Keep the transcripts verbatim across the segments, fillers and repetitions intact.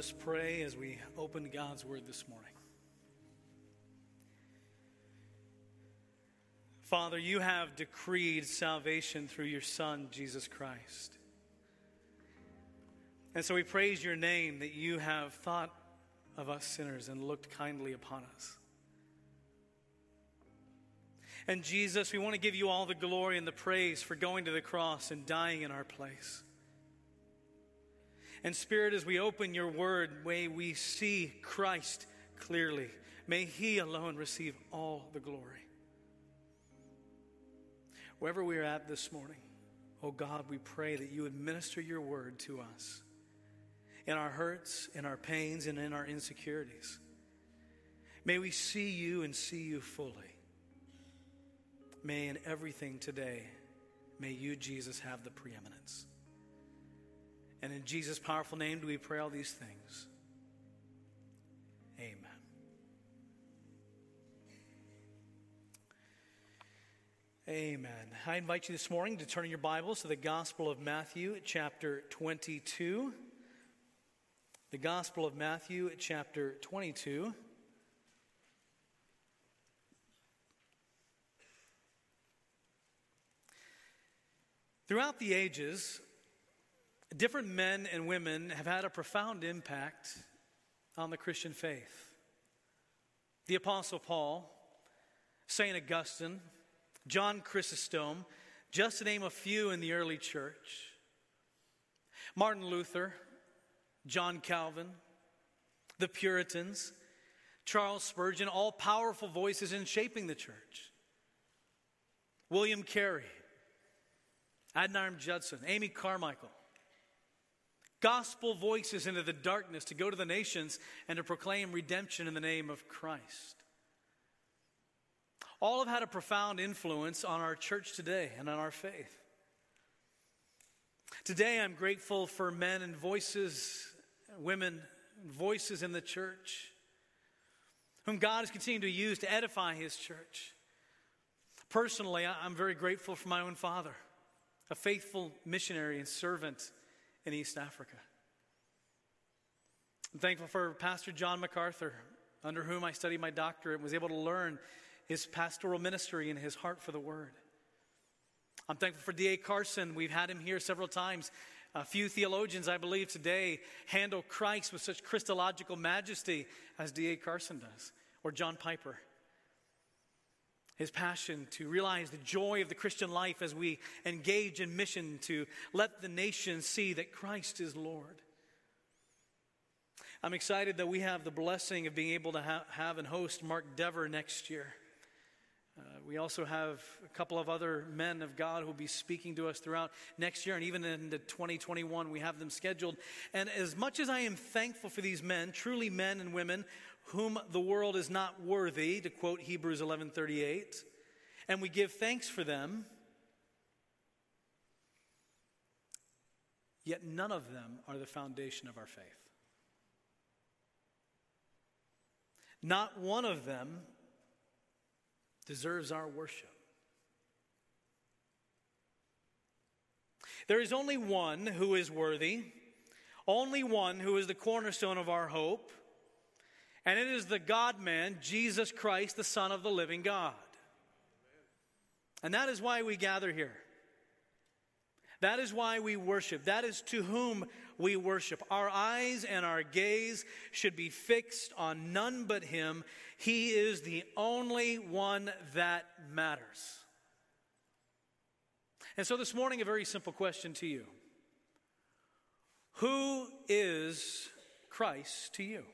us pray as we open God's Word this morning. Father, you have decreed salvation through your Son, Jesus Christ. And so we praise your name that you have thought of us sinners and looked kindly upon us. And Jesus, we want to give you all the glory and the praise for going to the cross and dying in our place. And Spirit, as we open your word, may we see Christ clearly. May he alone receive all the glory. Wherever we are at this morning, oh God, we pray that you would minister your word to us in our hurts, in our pains, and in our insecurities. May we see you and see you fully. May in everything today, may you, Jesus, have the preeminence. And in Jesus' powerful name do we pray all these things. Amen. Amen. I invite you this morning to turn in your Bibles to the Gospel of Matthew, chapter twenty-two. The Gospel of Matthew, chapter twenty-two. Throughout the ages, different men and women have had a profound impact on the Christian faith. The Apostle Paul, Saint Augustine, John Chrysostom, just to name a few in the early church. Martin Luther, John Calvin, the Puritans, Charles Spurgeon, all powerful voices in shaping the church. William Carey, Adoniram Judson, Amy Carmichael. Gospel voices into the darkness to go to the nations and to proclaim redemption in the name of Christ. All have had a profound influence on our church today and on our faith. Today I'm grateful for men and voices, women and voices in the church whom God is continuing to use to edify his church. Personally, I'm very grateful for my own father, a faithful missionary and servant in East Africa. I'm thankful for Pastor John MacArthur, under whom I studied my doctorate and was able to learn his pastoral ministry and his heart for the word. I'm thankful for D A Carson. We've had him here several times. A few theologians, I believe, today handle Christ with such Christological majesty as D A Carson does, or John Piper. His passion to realize the joy of the Christian life as we engage in mission to let the nations see that Christ is Lord. I'm excited that we have the blessing of being able to ha- have and host Mark Dever next year. Uh, we also have a couple of other men of God who will be speaking to us throughout next year, and even into twenty twenty-one, we have them scheduled. And as much as I am thankful for these men, truly men and women, whom the world is not worthy, to quote Hebrews eleven thirty-eight, and we give thanks for them, yet none of them are the foundation of our faith. Not one of them deserves our worship. There is only one who is worthy, only one who is the cornerstone of our hope, and it is the God-man, Jesus Christ, the Son of the living God. And that is why we gather here. That is why we worship. That is to whom we worship. Our eyes and our gaze should be fixed on none but him. He is the only one that matters. And so this morning, a very simple question to you. Who is Christ to you?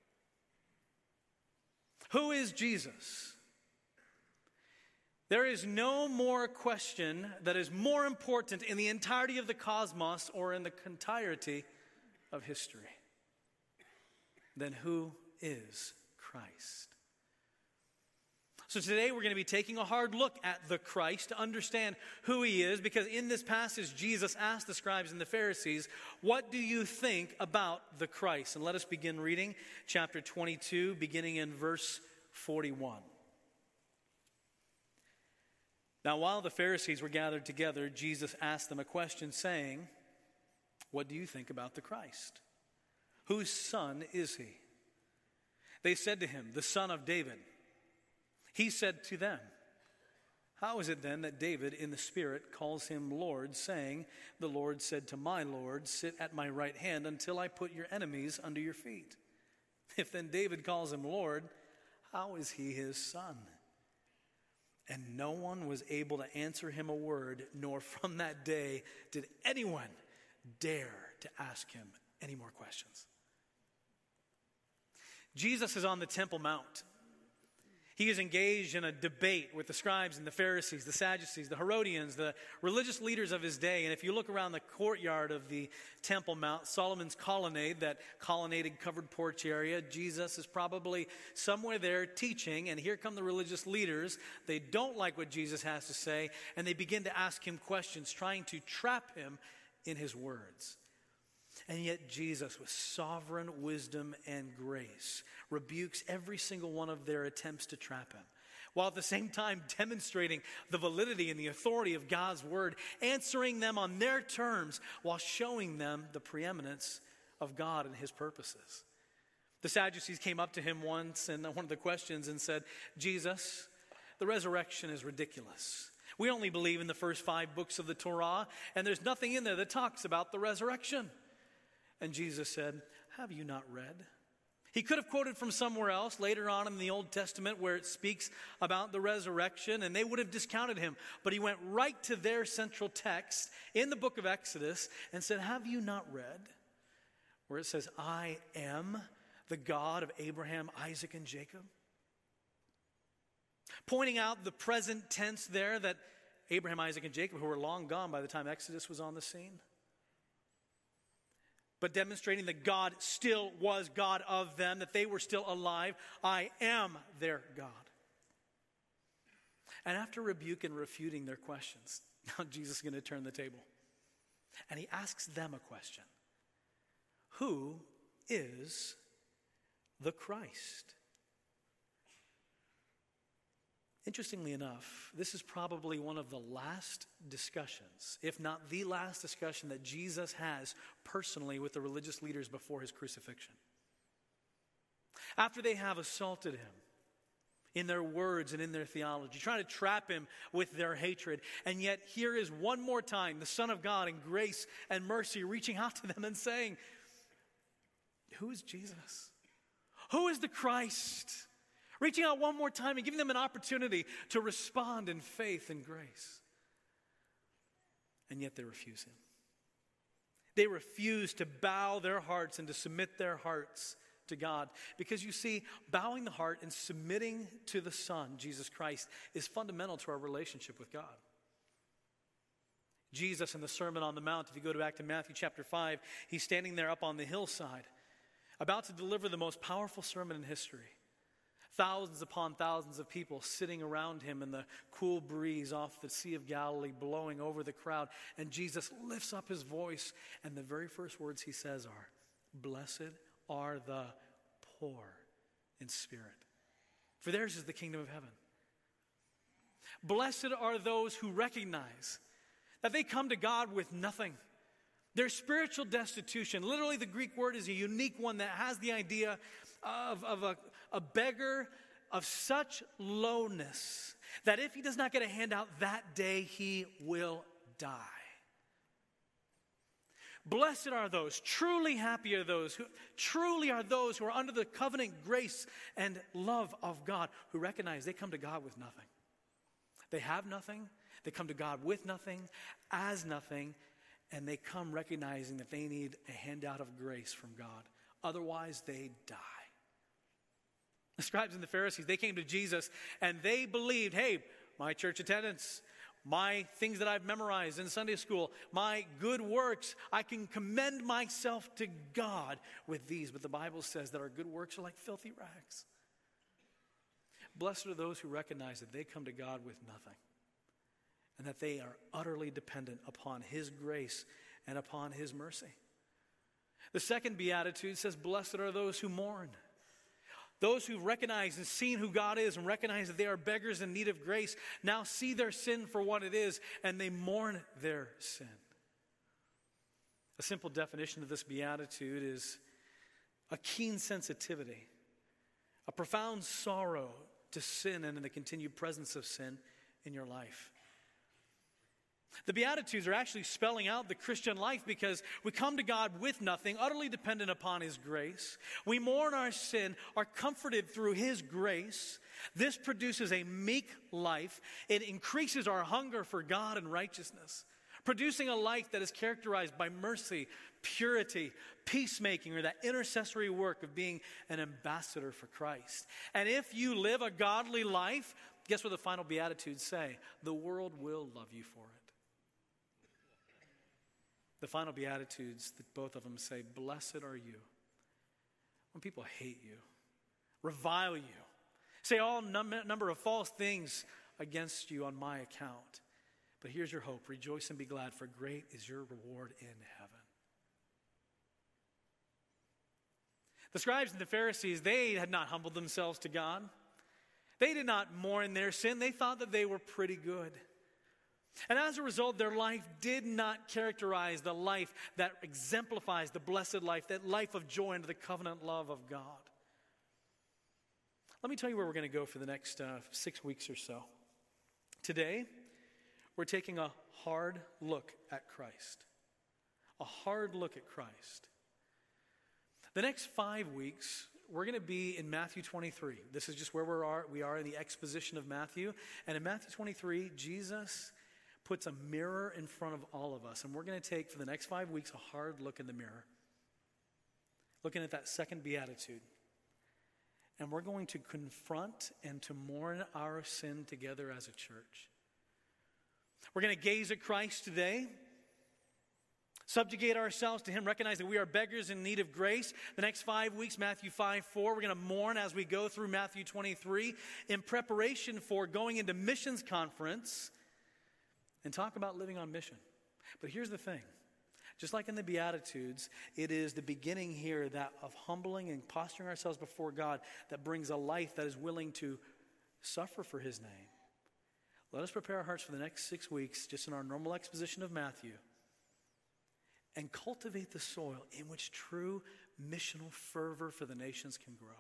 Who is Jesus? There is no more question that is more important in the entirety of the cosmos or in the entirety of history than who is Christ. So today we're going to be taking a hard look at the Christ to understand who he is, because in this passage Jesus asked the scribes and the Pharisees, what do you think about the Christ? And let us begin reading chapter twenty-two, beginning in verse forty-one. Now, while the Pharisees were gathered together, Jesus asked them a question, saying, what do you think about the Christ? Whose son is he? They said to him, the son of David. He said to them, how is it then that David in the Spirit calls him Lord, saying, the Lord said to my Lord, sit at my right hand until I put your enemies under your feet? If then David calls him Lord, how is he his son? And no one was able to answer him a word, nor from that day did anyone dare to ask him any more questions. Jesus is on the Temple Mount. He is engaged in a debate with the scribes and the Pharisees, the Sadducees, the Herodians, the religious leaders of his day. And if you look around the courtyard of the Temple Mount, Solomon's colonnade, that colonnaded covered porch area, Jesus is probably somewhere there teaching. And here come the religious leaders. They don't like what Jesus has to say, and they begin to ask him questions, trying to trap him in his words. And yet Jesus, with sovereign wisdom and grace, rebukes every single one of their attempts to trap him, while at the same time demonstrating the validity and the authority of God's word, answering them on their terms while showing them the preeminence of God and his purposes. The Sadducees came up to him once in one of the questions and said, Jesus, the resurrection is ridiculous. We only believe in the first five books of the Torah, and there's nothing in there that talks about the resurrection. And Jesus said, have you not read? He could have quoted from somewhere else later on in the Old Testament where it speaks about the resurrection, and they would have discounted him. But he went right to their central text in the book of Exodus and said, have you not read? Where it says, I am the God of Abraham, Isaac, and Jacob. Pointing out the present tense there that Abraham, Isaac, and Jacob, who were long gone by the time Exodus was on the scene, but demonstrating that God still was God of them, that they were still alive. I am their God. And after rebuking and refuting their questions, now Jesus is going to turn the table. And he asks them a question. Who is the Christ? Interestingly enough, this is probably one of the last discussions, if not the last discussion that Jesus has personally with the religious leaders before his crucifixion. After they have assaulted him in their words and in their theology, trying to trap him with their hatred, and yet here is one more time the Son of God in grace and mercy reaching out to them and saying, who is Jesus? Who is the Christ? Reaching out one more time and giving them an opportunity to respond in faith and grace. And yet they refuse him. They refuse to bow their hearts and to submit their hearts to God. Because you see, bowing the heart and submitting to the Son, Jesus Christ, is fundamental to our relationship with God. Jesus in the Sermon on the Mount, if you go back to Matthew chapter five, he's standing there up on the hillside, about to deliver the most powerful sermon in history. Thousands upon thousands of people sitting around him in the cool breeze off the Sea of Galilee blowing over the crowd. And Jesus lifts up his voice, and the very first words he says are, blessed are the poor in spirit, for theirs is the kingdom of heaven. Blessed are those who recognize that they come to God with nothing. Their spiritual destitution, literally the Greek word is a unique one that has the idea of, of a, a beggar of such lowness that if he does not get a handout that day, he will die. Blessed are those, truly happy are those, who truly are those who are under the covenant grace and love of God, who recognize they come to God with nothing. They have nothing, they come to God with nothing, as nothing, and they come recognizing that they need a handout of grace from God. Otherwise, they die. The scribes and the Pharisees, they came to Jesus and they believed, hey, my church attendance, my things that I've memorized in Sunday school, my good works, I can commend myself to God with these. But the Bible says that our good works are like filthy rags. Blessed are those who recognize that they come to God with nothing and that they are utterly dependent upon his grace and upon his mercy. The second beatitude says, blessed are those who mourn. Those who recognize and seen who God is and recognize that they are beggars in need of grace now see their sin for what it is and they mourn their sin. A simple definition of this beatitude is a keen sensitivity, a profound sorrow to sin and in the continued presence of sin in your life. The Beatitudes are actually spelling out the Christian life because we come to God with nothing, utterly dependent upon His grace. We mourn our sin, are comforted through His grace. This produces a meek life. It increases our hunger for God and righteousness, producing a life that is characterized by mercy, purity, peacemaking, or that intercessory work of being an ambassador for Christ. And if you live a godly life, guess what the final Beatitudes say? The world will love you for it. The final Beatitudes, that both of them say, blessed are you when people hate you, revile you, say all num- number of false things against you on my account. But here's your hope. Rejoice and be glad, for great is your reward in heaven. The scribes and the Pharisees, they had not humbled themselves to God. They did not mourn their sin. They thought that they were pretty good. And as a result, their life did not characterize the life that exemplifies the blessed life, that life of joy under the covenant love of God. Let me tell you where we're going to go for the next uh, six weeks or so. Today, we're taking a hard look at Christ. A hard look at Christ. The next five weeks, we're going to be in Matthew twenty-three. This is just where we are. We are in the exposition of Matthew. And in Matthew twenty-three, Jesus puts a mirror in front of all of us. And we're going to take, for the next five weeks, a hard look in the mirror. Looking at that second beatitude. And we're going to confront and to mourn our sin together as a church. We're going to gaze at Christ today, subjugate ourselves to Him, recognize that we are beggars in need of grace. The next five weeks, Matthew five four, we're going to mourn as we go through Matthew twenty-three in preparation for going into missions conference and talk about living on mission. But here's the thing. Just like in the Beatitudes, it is the beginning here that of humbling and posturing ourselves before God that brings a life that is willing to suffer for His name. Let us prepare our hearts for the next six weeks, just in our normal exposition of Matthew, and cultivate the soil in which true missional fervor for the nations can grow.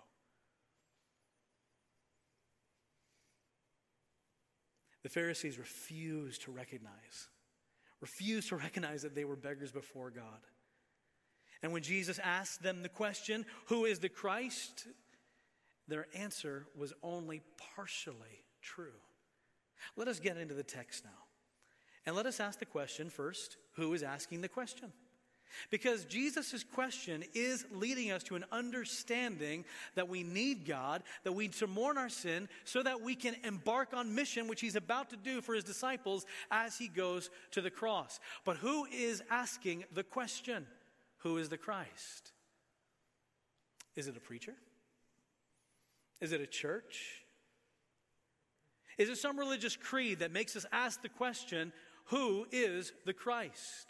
The Pharisees refused to recognize, refused to recognize that they were beggars before God. And when Jesus asked them the question, who is the Christ? Their answer was only partially true. Let us get into the text now. And let us ask the question first, who is asking the question? Because Jesus' question is leading us to an understanding that we need God, that we need to mourn our sin so that we can embark on mission, which He's about to do for His disciples as He goes to the cross. But who is asking the question? Who is the Christ? Is it a preacher? Is it a church? Is it some religious creed that makes us ask the question, who is the Christ?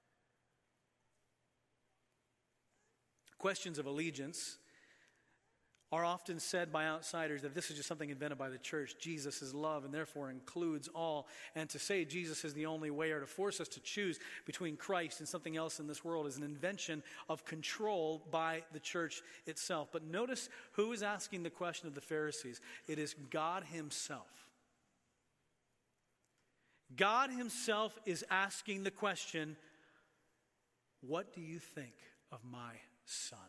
Questions of allegiance are often said by outsiders that this is just something invented by the church. Jesus is love and therefore includes all. And to say Jesus is the only way or to force us to choose between Christ and something else in this world is an invention of control by the church itself. But notice who is asking the question of the Pharisees. It is God Himself. God Himself is asking the question, what do you think of my Son?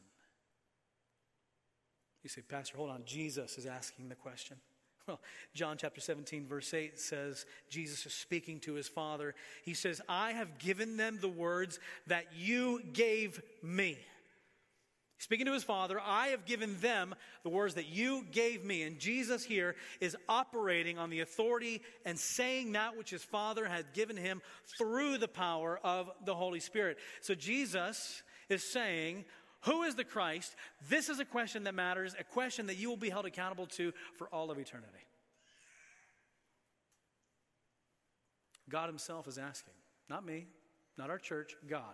You say, Pastor, hold on. Jesus is asking the question. Well, John chapter seventeen, verse eight says, Jesus is speaking to His Father. He says, I have given them the words that you gave me. Speaking to His Father, I have given them the words that you gave me. And Jesus here is operating on the authority and saying that which His Father had given Him through the power of the Holy Spirit. So Jesus is saying, who is the Christ? This is a question that matters, a question that you will be held accountable to for all of eternity. God Himself is asking, not me, not our church, God.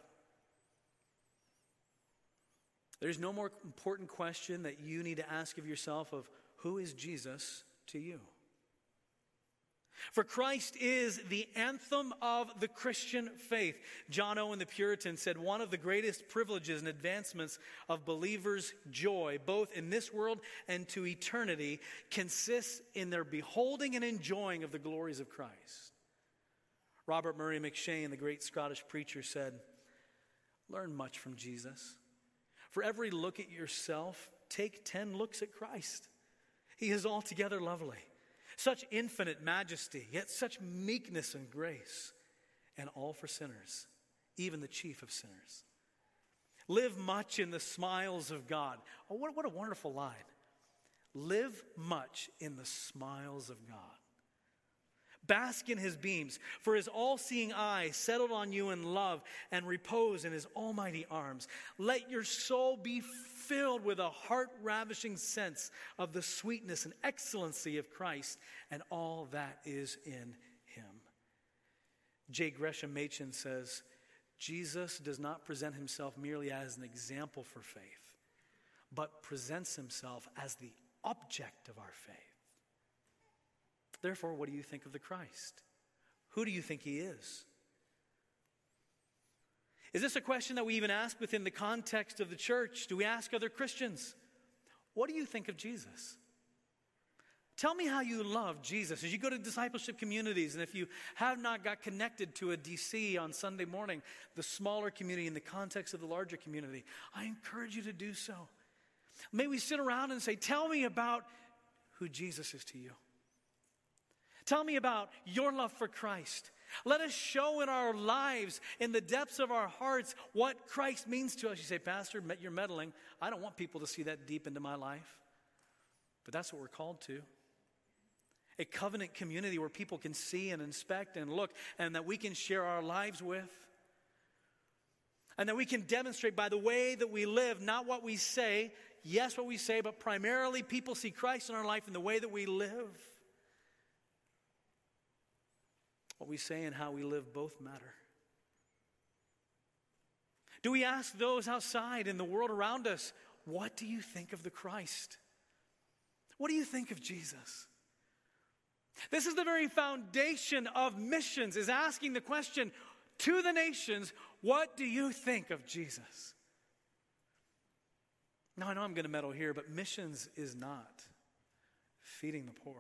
There's no more important question that you need to ask of yourself of who is Jesus to you? For Christ is the anthem of the Christian faith. John Owen the Puritan said one of the greatest privileges and advancements of believers' joy, both in this world and to eternity, consists in their beholding and enjoying of the glories of Christ. Robert Murray McCheyne, the great Scottish preacher, said, "Learn much from Jesus. For every look at yourself, take ten looks at Christ. He is altogether lovely. Such infinite majesty, yet such meekness and grace, and all for sinners, even the chief of sinners. Live much in the smiles of God." Oh, what, what a wonderful line. Live much in the smiles of God. Bask in his beams, for his all-seeing eye settled on you in love and repose in his almighty arms. Let your soul be filled with a heart-ravishing sense of the sweetness and excellency of Christ and all that is in him. J. Gresham Machen says, Jesus does not present himself merely as an example for faith, but presents himself as the object of our faith. Therefore, what do you think of the Christ? Who do you think he is? Is this a question that we even ask within the context of the church? Do we ask other Christians, what do you think of Jesus? Tell me how you love Jesus. As you go to discipleship communities, and if you have not got connected to a D C on Sunday morning, the smaller community in the context of the larger community, I encourage you to do so. May we sit around and say, tell me about who Jesus is to you. Tell me about your love for Christ. Let us show in our lives, in the depths of our hearts, what Christ means to us. You say, Pastor, you're meddling. I don't want people to see that deep into my life. But that's what we're called to. A covenant community where people can see and inspect and look, and that we can share our lives with. And that we can demonstrate by the way that we live, not what we say. Yes, what we say, but primarily people see Christ in our life in the way that we live. What we say and how we live both matter. Do we ask those outside in the world around us, what do you think of the Christ? What do you think of Jesus? This is the very foundation of missions, is asking the question to the nations, what do you think of Jesus? Now, I know I'm going to meddle here, but missions is not feeding the poor.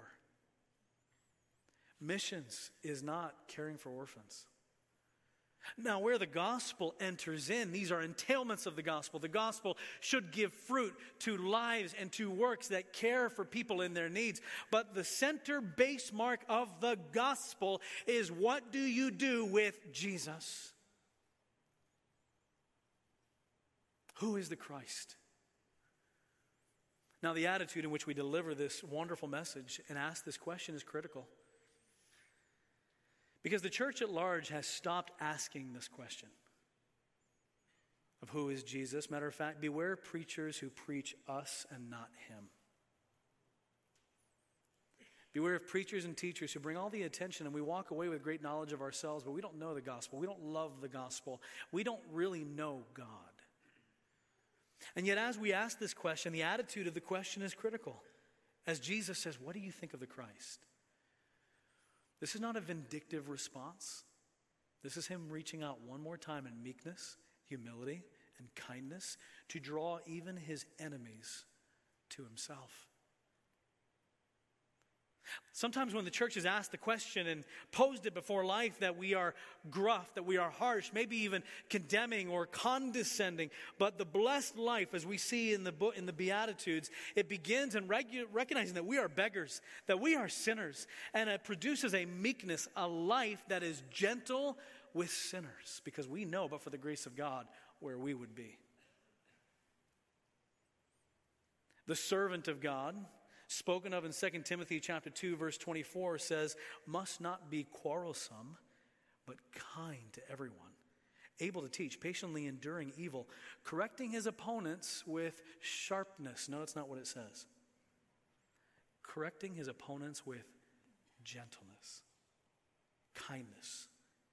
Missions is not caring for orphans. Now, where the gospel enters in, these are entailments of the gospel. The gospel should give fruit to lives and to works that care for people in their needs. But the center base mark of the gospel is, what do you do with Jesus? Who is the Christ? Now, the attitude in which we deliver this wonderful message and ask this question is critical. Because the church at large has stopped asking this question of who is Jesus. Matter of fact, beware preachers who preach us and not him. Beware of preachers and teachers who bring all the attention and we walk away with great knowledge of ourselves, but we don't know the gospel. We don't love the gospel. We don't really know God. And yet as we ask this question, the attitude of the question is critical. As Jesus says, what do you think of the Christ? This is not a vindictive response. This is him reaching out one more time in meekness, humility, and kindness to draw even his enemies to himself. Sometimes when the church has asked the question and posed it before life that we are gruff, that we are harsh, maybe even condemning or condescending, but the blessed life, as we see in the book, in the Beatitudes, it begins in regu- recognizing that we are beggars, that we are sinners, and it produces a meekness, a life that is gentle with sinners, because we know, but for the grace of God, where we would be. The servant of God, spoken of in Second Timothy chapter two, verse twenty-four, says, must not be quarrelsome, but kind to everyone, able to teach, patiently enduring evil, correcting his opponents with sharpness. No, that's not what it says. Correcting his opponents with gentleness, kindness.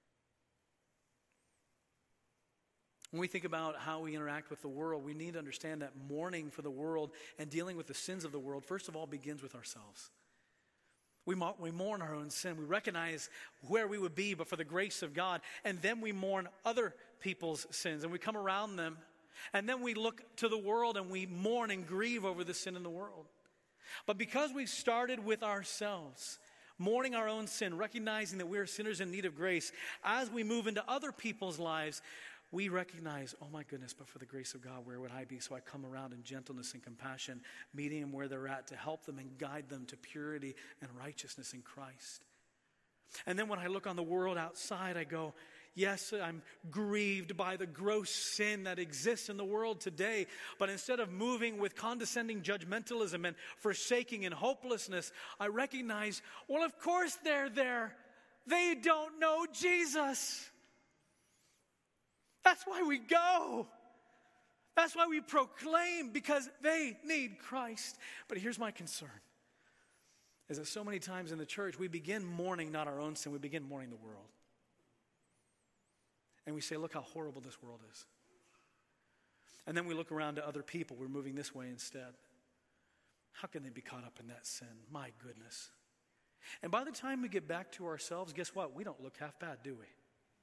When we think about how we interact with the world, we need to understand that mourning for the world and dealing with the sins of the world, first of all, begins with ourselves. We, mo- we mourn our own sin. We recognize where we would be but for the grace of God. And then we mourn other people's sins and we come around them. And then we look to the world and we mourn and grieve over the sin in the world. But because we started with ourselves, mourning our own sin, recognizing that we are sinners in need of grace, as we move into other people's lives, we recognize, oh my goodness, but for the grace of God, where would I be? So I come around in gentleness and compassion, meeting them where they're at to help them and guide them to purity and righteousness in Christ. And then when I look on the world outside, I go, yes, I'm grieved by the gross sin that exists in the world today. But instead of moving with condescending judgmentalism and forsaking and hopelessness, I recognize, well, of course they're there. They don't know Jesus. That's why we go. That's why we proclaim, because they need Christ. But here's my concern, is that so many times in the church, we begin mourning not our own sin, we begin mourning the world. And we say, look how horrible this world is. And then we look around to other people, we're moving this way instead. How can they be caught up in that sin? My goodness. And by the time we get back to ourselves, guess what? We don't look half bad, do we?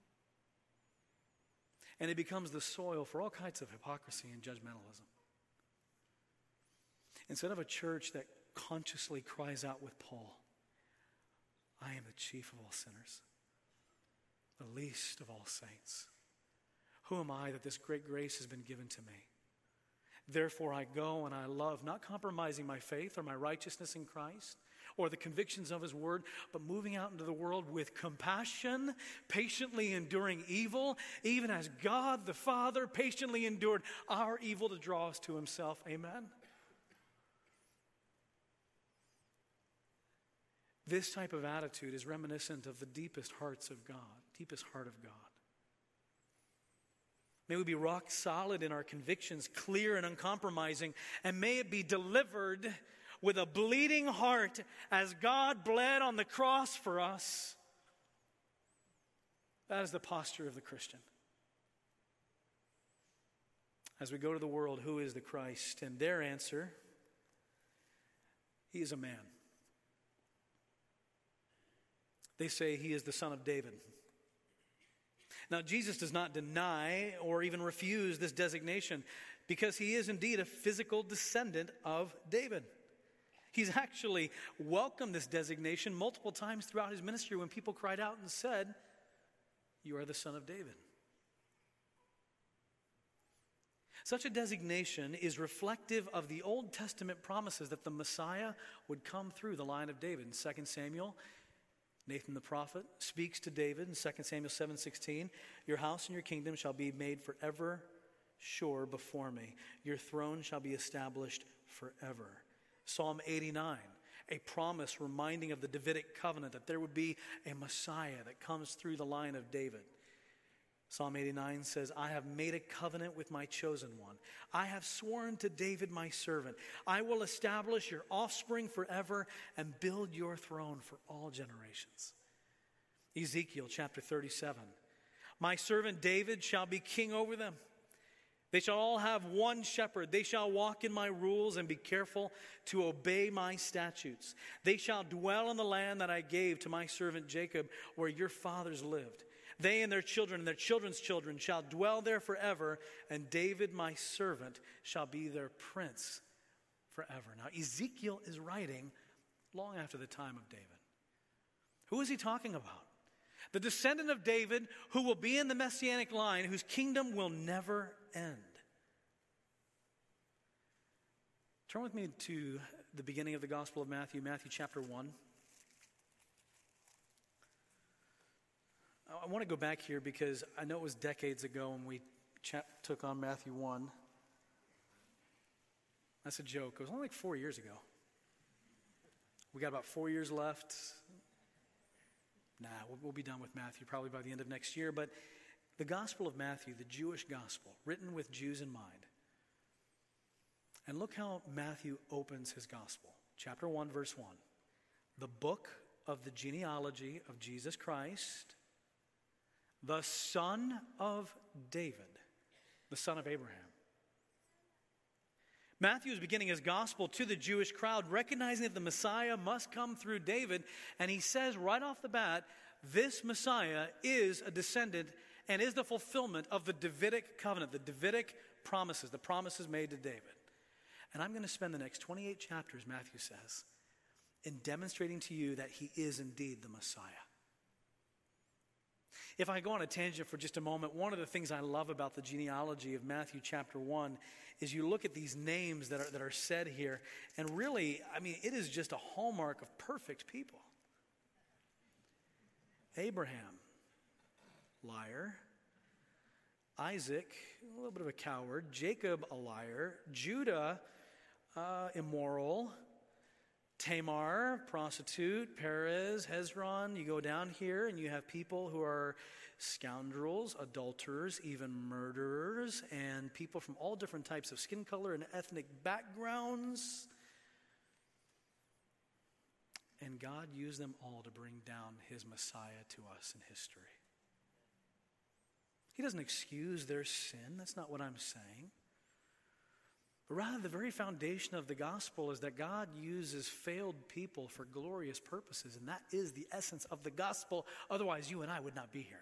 And it becomes the soil for all kinds of hypocrisy and judgmentalism. Instead of a church that consciously cries out with Paul, I am the chief of all sinners, the least of all saints. Who am I that this great grace has been given to me? Therefore I go and I love, not compromising my faith or my righteousness in Christ or the convictions of his word, but moving out into the world with compassion, patiently enduring evil, even as God the Father patiently endured our evil to draw us to himself. Amen? This type of attitude is reminiscent of the deepest hearts of God, deepest heart of God. May we be rock solid in our convictions, clear and uncompromising, and may it be delivered with a bleeding heart as God bled on the cross for us. That is the posture of the Christian. As we go to the world, who is the Christ? And their answer, he is a man. They say he is the son of David. Now, Jesus does not deny or even refuse this designation because he is indeed a physical descendant of David. He's actually welcomed this designation multiple times throughout his ministry when people cried out and said, "You are the son of David." Such a designation is reflective of the Old Testament promises that the Messiah would come through the line of David. In Second Samuel, Nathan the prophet speaks to David in Second Samuel seven sixteen, "Your house and your kingdom shall be made forever sure before me. Your throne shall be established forever." Psalm eighty-nine, a promise reminding of the Davidic covenant that there would be a Messiah that comes through the line of David. Psalm eighty-nine says, "I have made a covenant with my chosen one. I have sworn to David my servant. I will establish your offspring forever and build your throne for all generations." Ezekiel chapter thirty-seven, "My servant David shall be king over them. They shall all have one shepherd. They shall walk in my rules and be careful to obey my statutes. They shall dwell in the land that I gave to my servant Jacob, where your fathers lived. They and their children and their children's children shall dwell there forever, and David my servant shall be their prince forever." Now Ezekiel is writing long after the time of David. Who is he talking about? The descendant of David who will be in the messianic line, whose kingdom will never end. Turn with me to the beginning of the Gospel of Matthew, Matthew chapter one. I want to go back here because I know it was decades ago when we cha- took on Matthew one. That's a joke. It was only like four years ago. We got about four years left. Nah, we'll, we'll be done with Matthew probably by the end of next year. But the Gospel of Matthew, the Jewish gospel, written with Jews in mind. And look how Matthew opens his gospel. Chapter one, verse one. "The book of the genealogy of Jesus Christ, the son of David," the son of Abraham. Matthew is beginning his gospel to the Jewish crowd, recognizing that the Messiah must come through David. And he says right off the bat, this Messiah is a descendant and is the fulfillment of the Davidic covenant, the Davidic promises, the promises made to David. And I'm going to spend the next twenty-eight chapters, Matthew says, in demonstrating to you that he is indeed the Messiah. If I go on a tangent for just a moment, one of the things I love about the genealogy of Matthew chapter one is you look at these names that are, that are said here, and really, I mean, it is just a hallmark of perfect people. Abraham, liar. Isaac, a little bit of a coward. Jacob, a liar. Judah, uh, immoral. Tamar, prostitute. Perez, Hezron. You go down here and you have people who are scoundrels, adulterers, even murderers, and people from all different types of skin color and ethnic backgrounds. And God used them all to bring down his Messiah to us in history. He doesn't excuse their sin. That's not what I'm saying. But rather, the very foundation of the gospel is that God uses failed people for glorious purposes. And that is the essence of the gospel. Otherwise, you and I would not be here.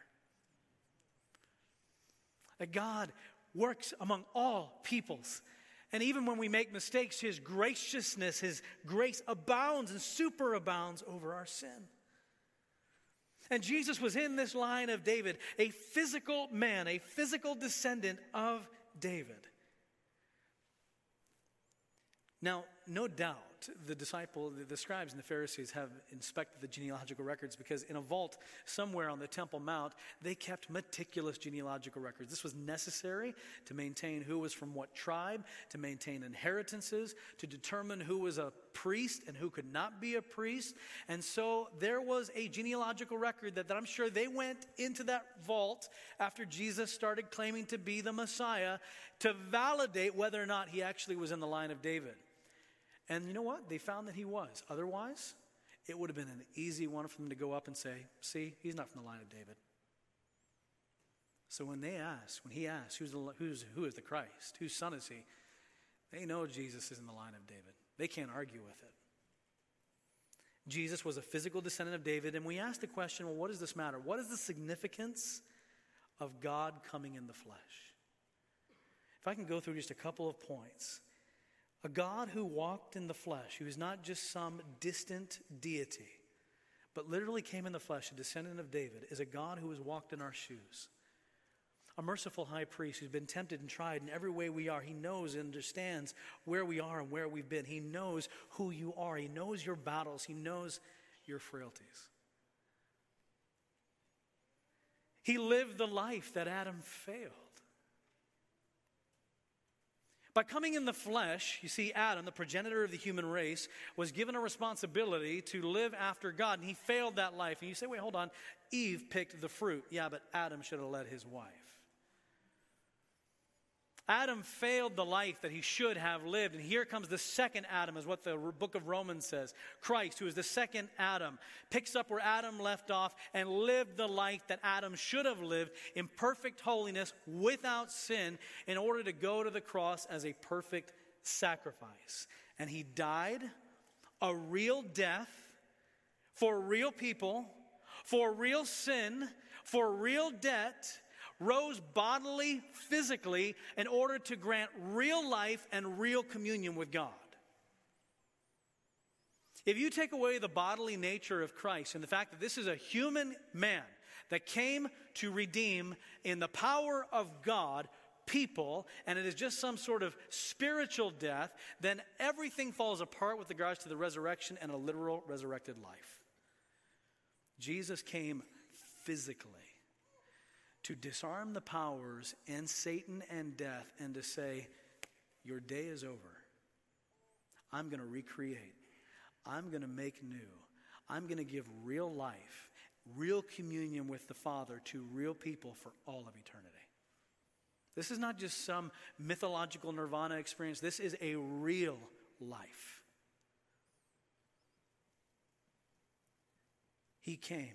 That God works among all peoples. And even when we make mistakes, his graciousness, his grace abounds and superabounds over our sin. And Jesus was in this line of David, a physical man, a physical descendant of David. Now, no doubt, the disciple, the scribes and the Pharisees have inspected the genealogical records because in a vault somewhere on the Temple Mount, they kept meticulous genealogical records. This was necessary to maintain who was from what tribe, to maintain inheritances, to determine who was a priest and who could not be a priest. And so there was a genealogical record that, that I'm sure they went into that vault after Jesus started claiming to be the Messiah to validate whether or not he actually was in the line of David. And you know what? They found that he was. Otherwise, it would have been an easy one for them to go up and say, see, he's not from the line of David. So when they ask, when he asks, who's the, who's, who is the Christ? Whose son is he? They know Jesus is in the line of David. They can't argue with it. Jesus was a physical descendant of David, and we ask the question, well, what does this matter? What is the significance of God coming in the flesh? If I can go through just a couple of points. A God who walked in the flesh, who is not just some distant deity, but literally came in the flesh, a descendant of David, is a God who has walked in our shoes. A merciful high priest who's been tempted and tried in every way we are. He knows and understands where we are and where we've been. He knows who you are. He knows your battles. He knows your frailties. He lived the life that Adam failed. By coming in the flesh, you see, Adam, the progenitor of the human race, was given a responsibility to live after God, and he failed that life. And you say, wait, hold on. Eve picked the fruit. Yeah, but Adam should have led his wife. Adam failed the life that he should have lived. And here comes the second Adam, is what the book of Romans says. Christ, who is the second Adam, picks up where Adam left off and lived the life that Adam should have lived in perfect holiness, without sin, in order to go to the cross as a perfect sacrifice. And he died a real death for real people, for real sin, for real debt, rose bodily, physically, in order to grant real life and real communion with God. If you take away the bodily nature of Christ and the fact that this is a human man that came to redeem in the power of God people, and it is just some sort of spiritual death, then everything falls apart with regards to the resurrection and a literal resurrected life. Jesus came physically to disarm the powers and Satan and death, and to say, your day is over. I'm going to recreate. I'm going to make new. I'm going to give real life, real communion with the Father to real people for all of eternity. This is not just some mythological nirvana experience. This is a real life. He came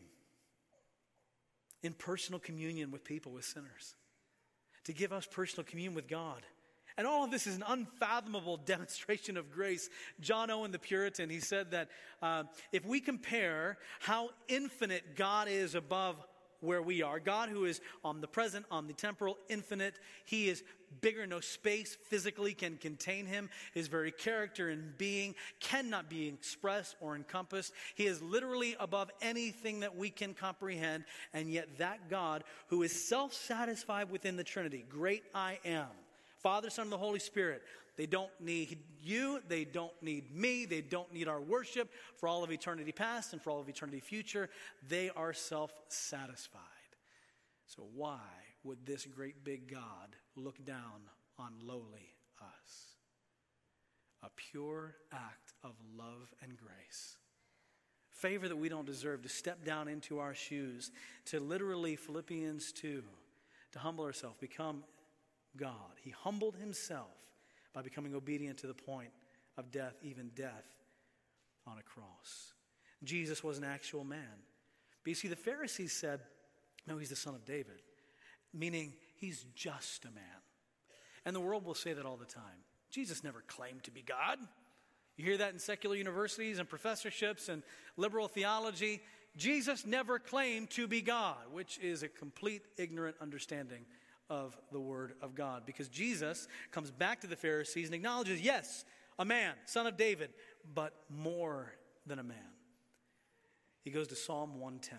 in personal communion with people, with sinners, to give us personal communion with God. And all of this is an unfathomable demonstration of grace. John Owen the Puritan, he said that uh, if we compare how infinite God is above where we are, God who is omnipresent, omnitemporal, infinite, he is bigger, no space physically can contain him. His very character and being cannot be expressed or encompassed. He is literally above anything that we can comprehend. And yet that God who is self-satisfied within the Trinity, great I am, Father, Son, and the Holy Spirit, they don't need you, they don't need me, they don't need our worship for all of eternity past and for all of eternity future. They are self-satisfied. So why would this great big God look down on lowly us? A pure act of love and grace. Favor that we don't deserve, to step down into our shoes, to literally, Philippians two, to humble ourselves, become God. He humbled himself by becoming obedient to the point of death, even death on a cross. Jesus was an actual man. But you see, the Pharisees said, no, he's the son of David, meaning he's just a man. And the world will say that all the time. Jesus never claimed to be God. You hear that in secular universities and professorships and liberal theology. Jesus never claimed to be God, which is a complete ignorant understanding of the Word of God. Because Jesus comes back to the Pharisees and acknowledges, yes, a man, son of David, but more than a man. He goes to Psalm one ten.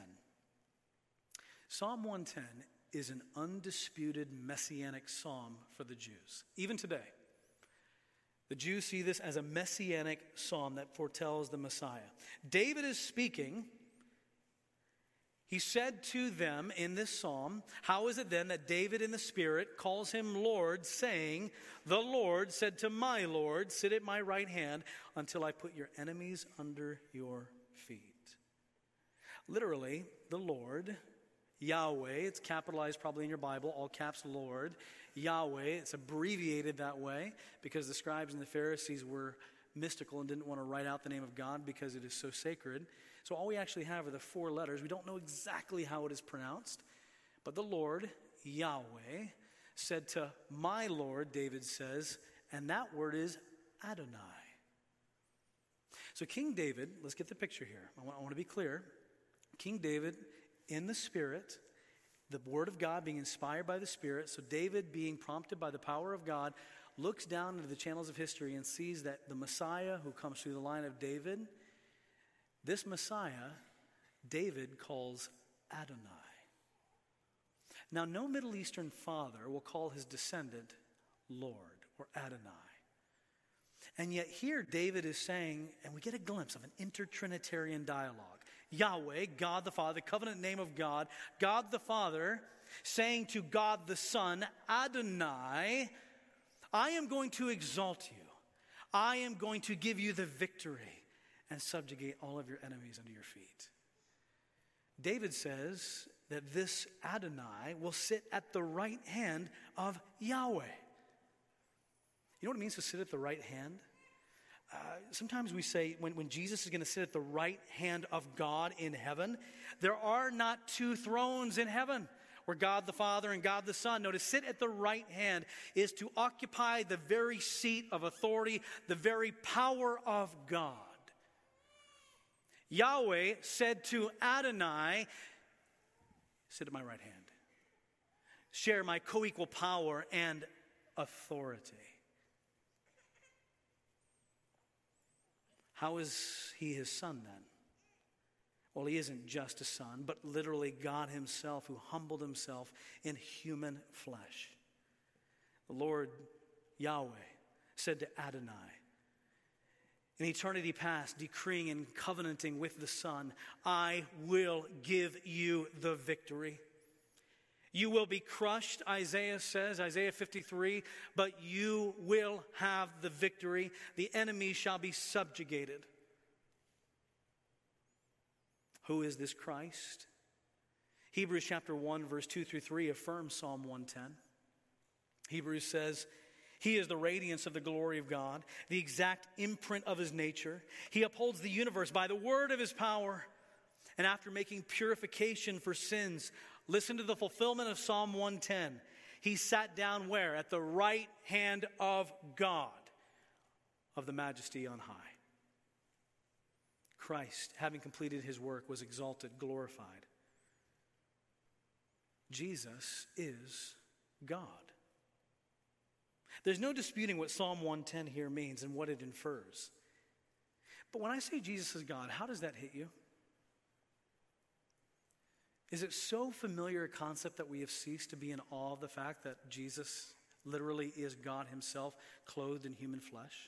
Psalm one ten is an undisputed messianic psalm for the Jews. Even today, the Jews see this as a messianic psalm that foretells the Messiah. David is speaking. He said to them in this psalm, how is it then that David in the Spirit calls him Lord, saying, the Lord said to my Lord, sit at my right hand until I put your enemies under your feet. Literally, the Lord, Yahweh, it's capitalized probably in your Bible, all caps Lord, Yahweh, it's abbreviated that way because the scribes and the Pharisees were mystical and didn't want to write out the name of God because it is so sacred. So all we actually have are the four letters. We don't know exactly how it is pronounced. But the Lord, Yahweh, said to my Lord, David says, and that word is Adonai. So King David, let's get the picture here. I want, I want to be clear. King David, in the Spirit, the Word of God being inspired by the Spirit, so David being prompted by the power of God, looks down into the channels of history and sees that the Messiah who comes through the line of David, this Messiah, David calls Adonai. Now, no Middle Eastern father will call his descendant Lord or Adonai. And yet here David is saying, and we get a glimpse of an intertrinitarian dialogue. Yahweh, God the Father, the covenant name of God, God the Father, saying to God the Son, Adonai, I am going to exalt you. I am going to give you the victory and subjugate all of your enemies under your feet. David says that this Adonai will sit at the right hand of Yahweh. You know what it means to sit at the right hand? Uh, sometimes we say when, when Jesus is going to sit at the right hand of God in heaven, there are not two thrones in heaven where God the Father and God the Son. No, to sit at the right hand is to occupy the very seat of authority, the very power of God. Yahweh said to Adonai, sit at my right hand. Share my co-equal power and authority. How is he his son then? Well, he isn't just a son, but literally God himself who humbled himself in human flesh. The Lord Yahweh said to Adonai, in eternity past, decreeing and covenanting with the Son, I will give you the victory. You will be crushed, Isaiah says, Isaiah fifty-three, but you will have the victory. The enemy shall be subjugated. Who is this Christ? Hebrews chapter one, verse two through three affirms Psalm one ten. Hebrews says, he is the radiance of the glory of God, the exact imprint of his nature. He upholds the universe by the word of his power. And after making purification for sins, listen to the fulfillment of Psalm one ten. He sat down where? At the right hand of God, of the majesty on high. Christ, having completed his work, was exalted, glorified. Jesus is God. There's no disputing what Psalm one ten here means and what it infers. But when I say Jesus is God, how does that hit you? Is it so familiar a concept that we have ceased to be in awe of the fact that Jesus literally is God himself, clothed in human flesh?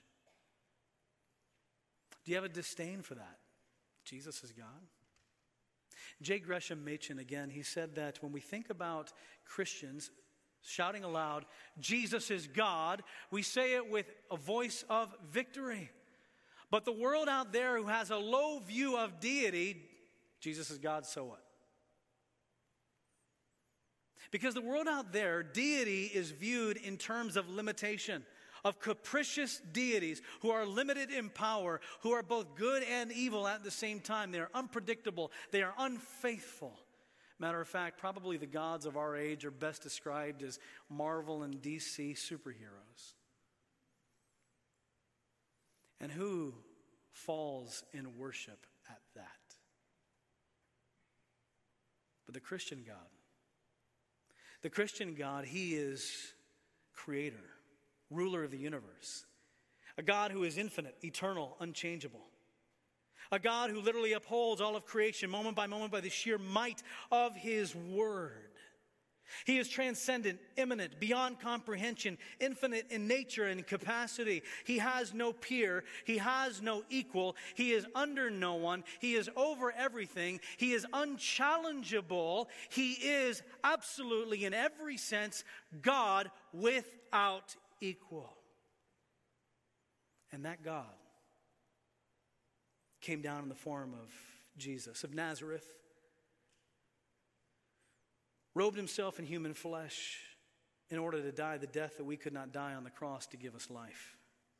Do you have a disdain for that? Jesus is God. J. Gresham Machen, again, he said that when we think about Christians shouting aloud, Jesus is God, we say it with a voice of victory. But the world out there who has a low view of deity, Jesus is God, so what? Because the world out there, deity is viewed in terms of limitation, of capricious deities who are limited in power, who are both good and evil at the same time. They are unpredictable. They are unfaithful. Matter of fact, probably the gods of our age are best described as Marvel and D C superheroes. And who falls in worship at that? But the Christian God. The Christian God, he is creator, ruler of the universe. A God who is infinite, eternal, unchangeable. A God who literally upholds all of creation moment by moment by the sheer might of his word. He is transcendent, immanent, beyond comprehension, infinite in nature and capacity. He has no peer. He has no equal. He is under no one. He is over everything. He is unchallengeable. He is absolutely, in every sense, God without equal. And that God came down in the form of Jesus of Nazareth, robed himself in human flesh in order to die the death that we could not die on the cross to give us life.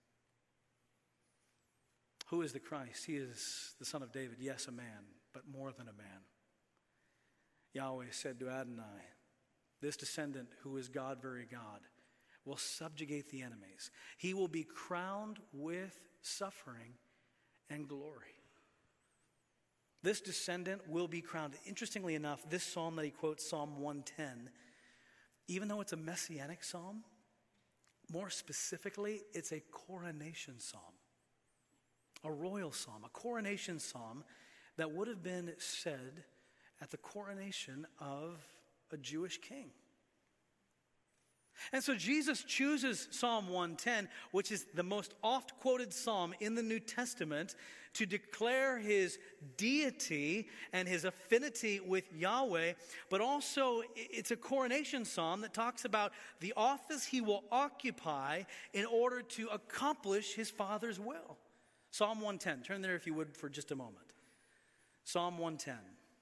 Who is the Christ? He is the Son of David, yes, a man, but more than a man. Yahweh said to Adonai, this descendant who is God, very God, will subjugate the enemies. He will be crowned with suffering and glory. This descendant will be crowned. Interestingly enough, this psalm that he quotes, Psalm one ten, even though it's a messianic psalm, more specifically, it's a coronation psalm. A royal psalm, a coronation psalm that would have been said at the coronation of a Jewish king. And so Jesus chooses Psalm one ten, which is the most oft quoted psalm in the New Testament, to declare his deity and his affinity with Yahweh. But also it's a coronation psalm that talks about the office he will occupy in order to accomplish his Father's will. Psalm one ten. Turn there if you would for just a moment. Psalm one ten.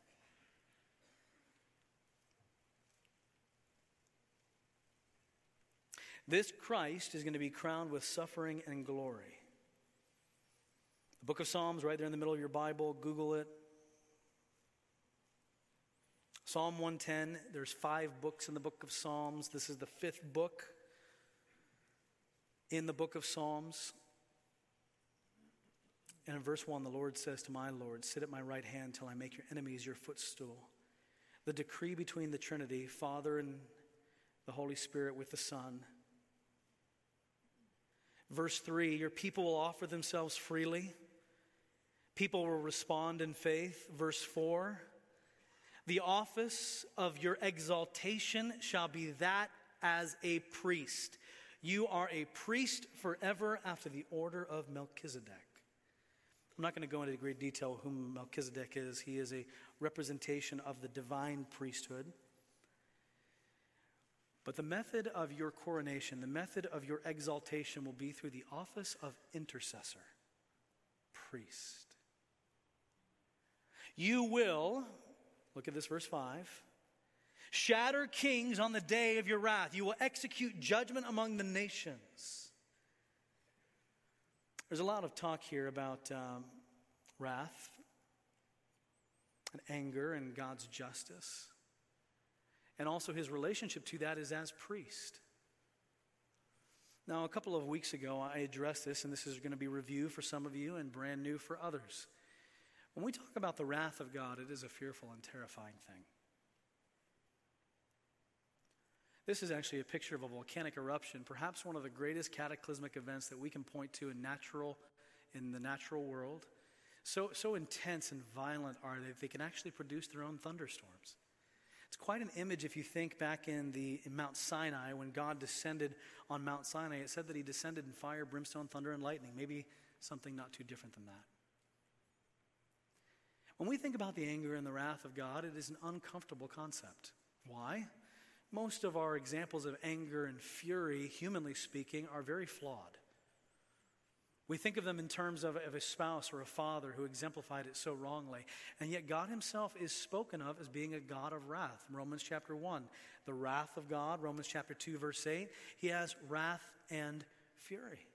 This Christ is going to be crowned with suffering and glory. The book of Psalms, right there in the middle of your Bible. Google it. Psalm one ten. There's five books in the book of Psalms. This is the fifth book in the book of Psalms. And in verse one, the Lord says to my Lord, sit at my right hand till I make your enemies your footstool. The decree between the Trinity, Father and the Holy Spirit with the Son. Verse three, your people will offer themselves freely. People will respond in faith. Verse four, the office of your exaltation shall be that as a priest. You are a priest forever after the order of Melchizedek. I'm not going to go into great detail whom Melchizedek is. He is a representation of the divine priesthood. But the method of your coronation, the method of your exaltation will be through the office of intercessor, priest. You will, look at this verse five, shatter kings on the day of your wrath. You will execute judgment among the nations. There's a lot of talk here about um, wrath and anger and God's justice. And also his relationship to that is as priest. Now, a couple of weeks ago, I addressed this, and this is going to be review for some of you and brand new for others. When we talk about the wrath of God, it is a fearful and terrifying thing. This is actually a picture of a volcanic eruption, perhaps one of the greatest cataclysmic events that we can point to in natural, in the natural world. So, so intense and violent are they, they can actually produce their own thunderstorms. It's quite an image if you think back in the in Mount Sinai, when God descended on Mount Sinai. It said that he descended in fire, brimstone, thunder, and lightning. Maybe something not too different than that. When we think about the anger and the wrath of God, it is an uncomfortable concept. Why? Most of our examples of anger and fury, humanly speaking, are very flawed. We think of them in terms of, of a spouse or a father who exemplified it so wrongly. And yet God himself is spoken of as being a God of wrath. Romans chapter one, the wrath of God. Romans chapter two, verse eight, he has wrath and fury.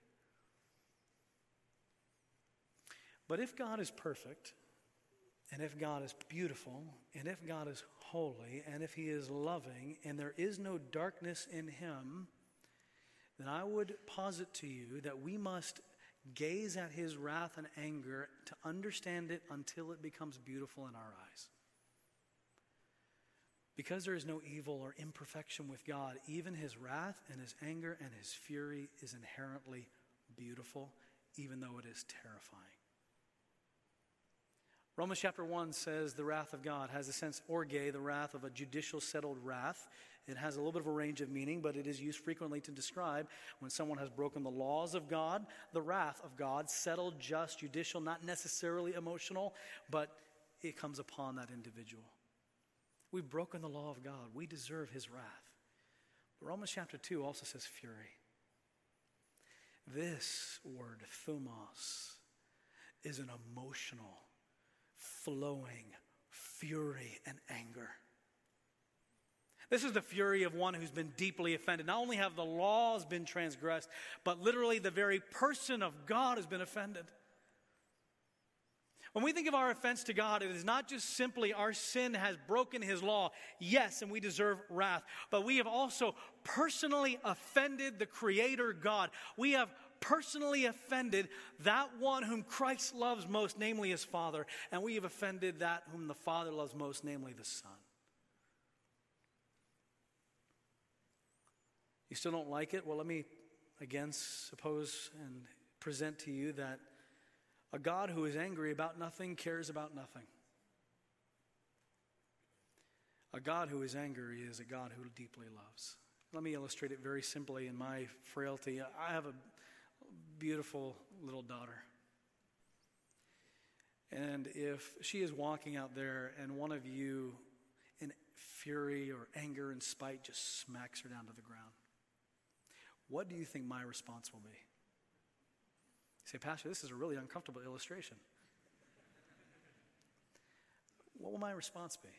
But if God is perfect, and if God is beautiful, and if God is holy, and if he is loving, and there is no darkness in him, then I would posit to you that we must gaze at his wrath and anger to understand it until it becomes beautiful in our eyes. Because there is no evil or imperfection with God, even his wrath and his anger and his fury is inherently beautiful, even though it is terrifying. Romans chapter one says the wrath of God has a sense, orge, the wrath of a judicial settled wrath. It has a little bit of a range of meaning, but it is used frequently to describe when someone has broken the laws of God, the wrath of God, settled, just, judicial, not necessarily emotional, but it comes upon that individual. We've broken the law of God. We deserve his wrath. But Romans chapter two also says fury. This word, thumos, is an emotional, flowing fury and anger. This is the fury of one who's been deeply offended. Not only have the laws been transgressed, but literally the very person of God has been offended. When we think of our offense to God, it is not just simply our sin has broken his law. Yes, and we deserve wrath. But we have also personally offended the Creator God. We have personally offended that one whom Christ loves most, namely his Father. And we have offended that whom the Father loves most, namely the Son. You still don't like it? Well, let me again suppose and present to you that a God who is angry about nothing cares about nothing. A God who is angry is a God who deeply loves. Let me illustrate it very simply in my frailty. I have a beautiful little daughter. And if she is walking out there and one of you in fury or anger and spite just smacks her down to the ground, what do you think my response will be? You say, Pastor, this is a really uncomfortable illustration. What will my response be?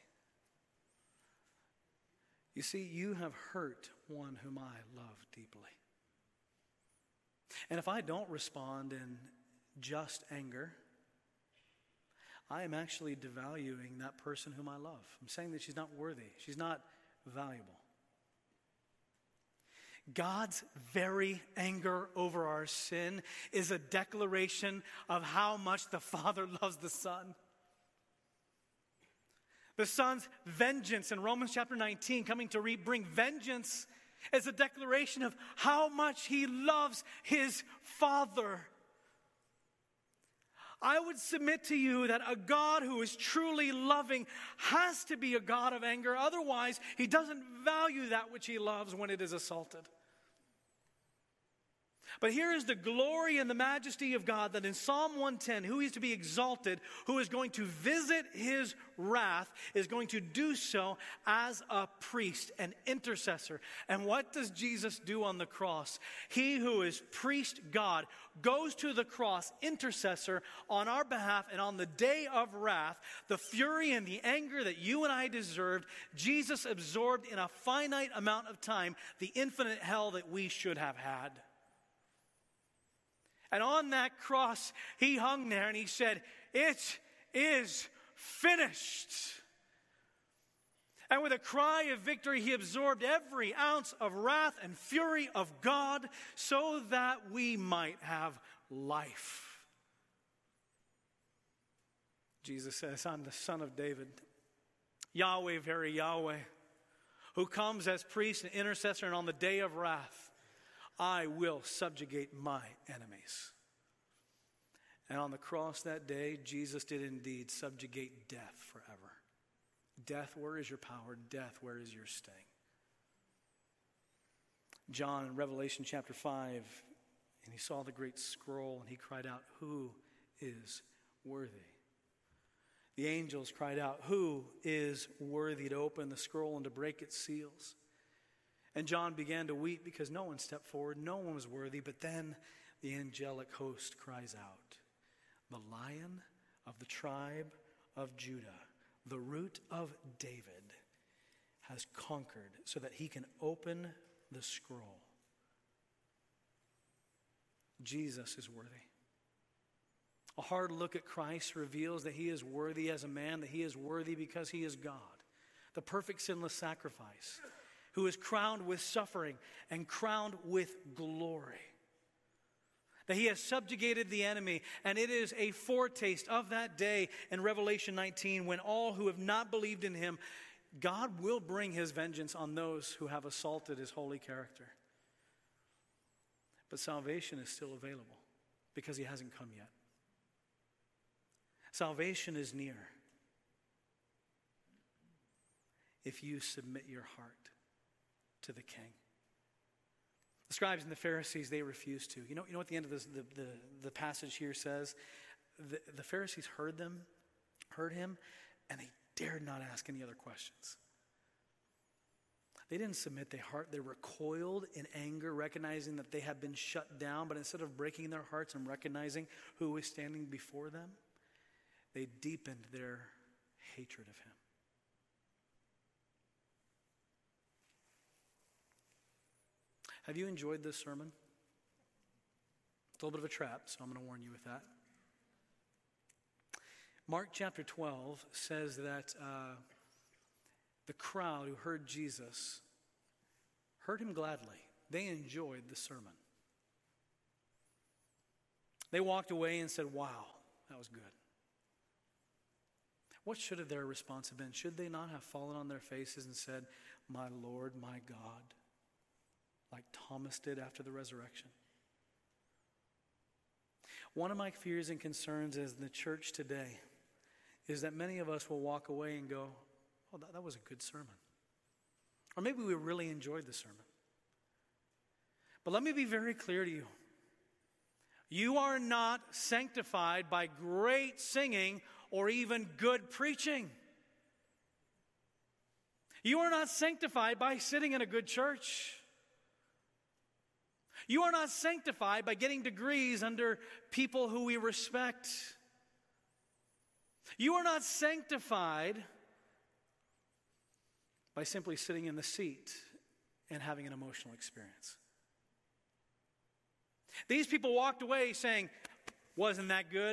You see, you have hurt one whom I love deeply. And if I don't respond in just anger, I am actually devaluing that person whom I love. I'm saying that she's not worthy. She's not valuable. God's very anger over our sin is a declaration of how much the Father loves the Son. The Son's vengeance in Romans chapter nineteen, coming to re- bring vengeance, is a declaration of how much he loves his Father. I would submit to you that a God who is truly loving has to be a God of anger. Otherwise, he doesn't value that which he loves when it is assaulted. But here is the glory and the majesty of God, that in Psalm one ten, who is to be exalted, who is going to visit his wrath, is going to do so as a priest, an intercessor. And what does Jesus do on the cross? He who is priest God goes to the cross, intercessor, on our behalf, and on the day of wrath, the fury and the anger that you and I deserved, Jesus absorbed in a finite amount of time the infinite hell that we should have had. And on that cross, he hung there and he said, "It is finished." And with a cry of victory, he absorbed every ounce of wrath and fury of God so that we might have life. Jesus says, I'm the Son of David, Yahweh, very Yahweh, who comes as priest and intercessor, and on the day of wrath, I will subjugate my enemies. And on the cross that day, Jesus did indeed subjugate death forever. Death, where is your power? Death, where is your sting? John in Revelation chapter five, and he saw the great scroll, and he cried out, who is worthy? The angels cried out, who is worthy to open the scroll and to break its seals? And John began to weep because no one stepped forward, no one was worthy. But then the angelic host cries out, the Lion of the tribe of Judah, the Root of David, has conquered so that he can open the scroll. Jesus is worthy. A hard look at Christ reveals that he is worthy as a man, that he is worthy because he is God, the perfect sinless sacrifice, who is crowned with suffering and crowned with glory. That he has subjugated the enemy, and it is a foretaste of that day in Revelation nineteen when all who have not believed in him, God will bring his vengeance on those who have assaulted his holy character. But salvation is still available because he hasn't come yet. Salvation is near if you submit your heart to the King. The scribes and the Pharisees, they refused to. You know, you know what the end of this, the, the, the passage here says? The, the Pharisees heard them, heard him, and they dared not ask any other questions. They didn't submit their heart. They recoiled in anger, recognizing that they had been shut down. But instead of breaking their hearts and recognizing who was standing before them, they deepened their hatred of him. Have you enjoyed this sermon? It's a little bit of a trap, so I'm going to warn you with that. Mark chapter twelve says that uh, the crowd who heard Jesus heard him gladly. They enjoyed the sermon. They walked away and said, wow, that was good. What should have their response have been? Should they not have fallen on their faces and said, my Lord, my God, like Thomas did after the resurrection? One of my fears and concerns as the church today is that many of us will walk away and go, oh, that, that was a good sermon. Or maybe we really enjoyed the sermon. But let me be very clear to you. You are not sanctified by great singing or even good preaching. You are not sanctified by sitting in a good church. You are not sanctified by getting degrees under people who we respect. You are not sanctified by simply sitting in the seat and having an emotional experience. These people walked away saying, wasn't that good?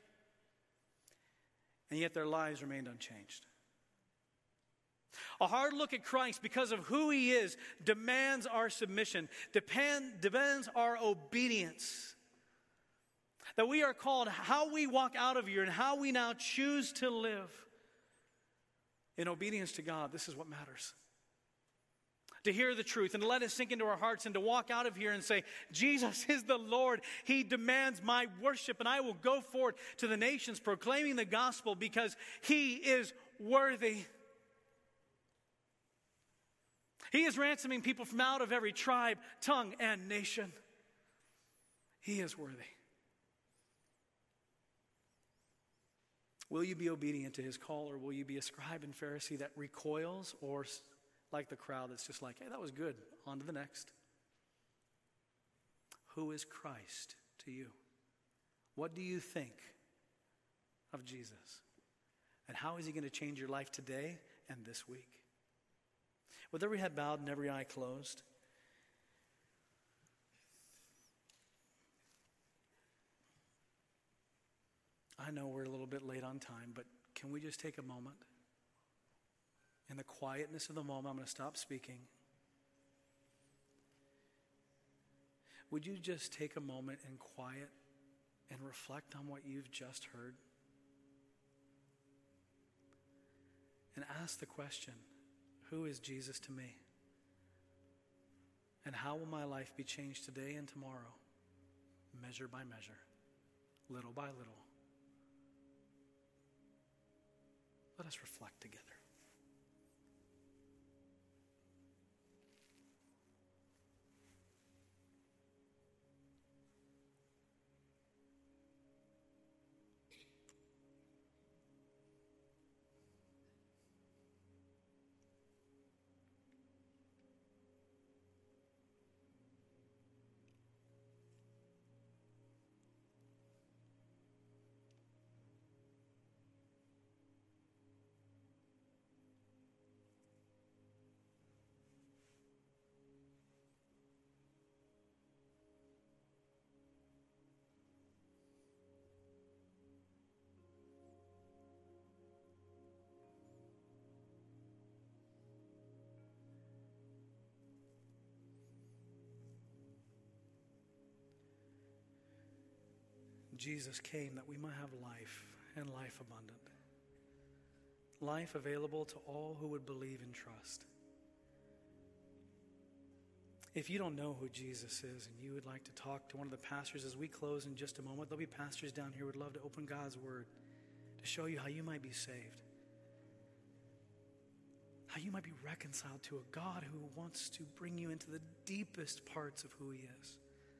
And yet their lives remained unchanged. A hard look at Christ because of who he is demands our submission, depend, demands our obedience. That we are called how we walk out of here and how we now choose to live in obedience to God. This is what matters. To hear the truth and to let it sink into our hearts and to walk out of here and say, Jesus is the Lord. He demands my worship, and I will go forward to the nations proclaiming the gospel because he is worthy. He is ransoming people from out of every tribe, tongue, and nation. He is worthy. Will you be obedient to his call, or will you be a scribe and Pharisee that recoils, or like the crowd that's just like, hey, that was good, on to the next? Who is Christ to you? What do you think of Jesus? And how is he going to change your life today and this week? With every head bowed and every eye closed, I know we're a little bit late on time, but can we just take a moment? In the quietness of the moment, I'm going to stop speaking. Would you just take a moment in quiet and reflect on what you've just heard? And ask the question, who is Jesus to me? And how will my life be changed today and tomorrow, measure by measure, little by little? Let us reflect together. Jesus came that we might have life and life abundant. Life available to all who would believe and trust. If you don't know who Jesus is and you would like to talk to one of the pastors as we close in just a moment, there'll be pastors down here who would love to open God's word to show you how you might be saved. How you might be reconciled to a God who wants to bring you into the deepest parts of who he is.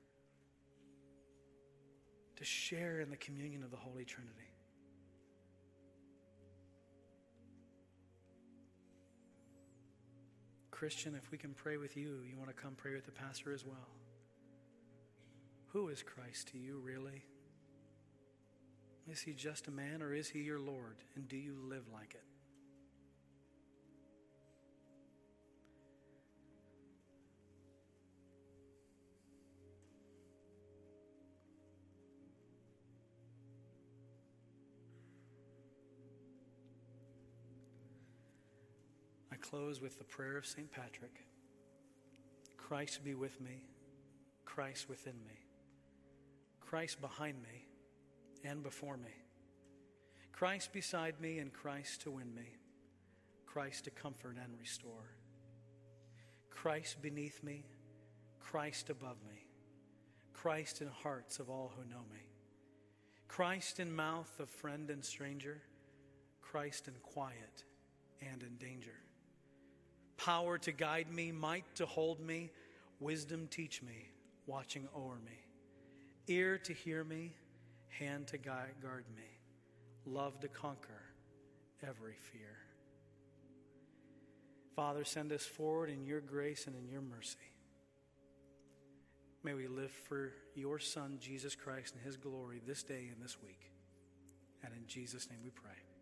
To share in the communion of the Holy Trinity. Christian, if we can pray with you, you want to come pray with the pastor as well. Who is Christ to you, really? Is he just a man or is he your Lord? And do you live like it? I close with the prayer of Saint Patrick. Christ be with me, Christ within me, Christ behind me and before me, Christ beside me and Christ to win me, Christ to comfort and restore, Christ beneath me, Christ above me, Christ in hearts of all who know me, Christ in mouth of friend and stranger, Christ in quiet and in danger. Power to guide me, might to hold me, wisdom teach me, watching o'er me. Ear to hear me, hand to guide, guard me, love to conquer every fear. Father, send us forward in your grace and in your mercy. May we live for your Son, Jesus Christ, and his glory this day and this week. And in Jesus' name we pray.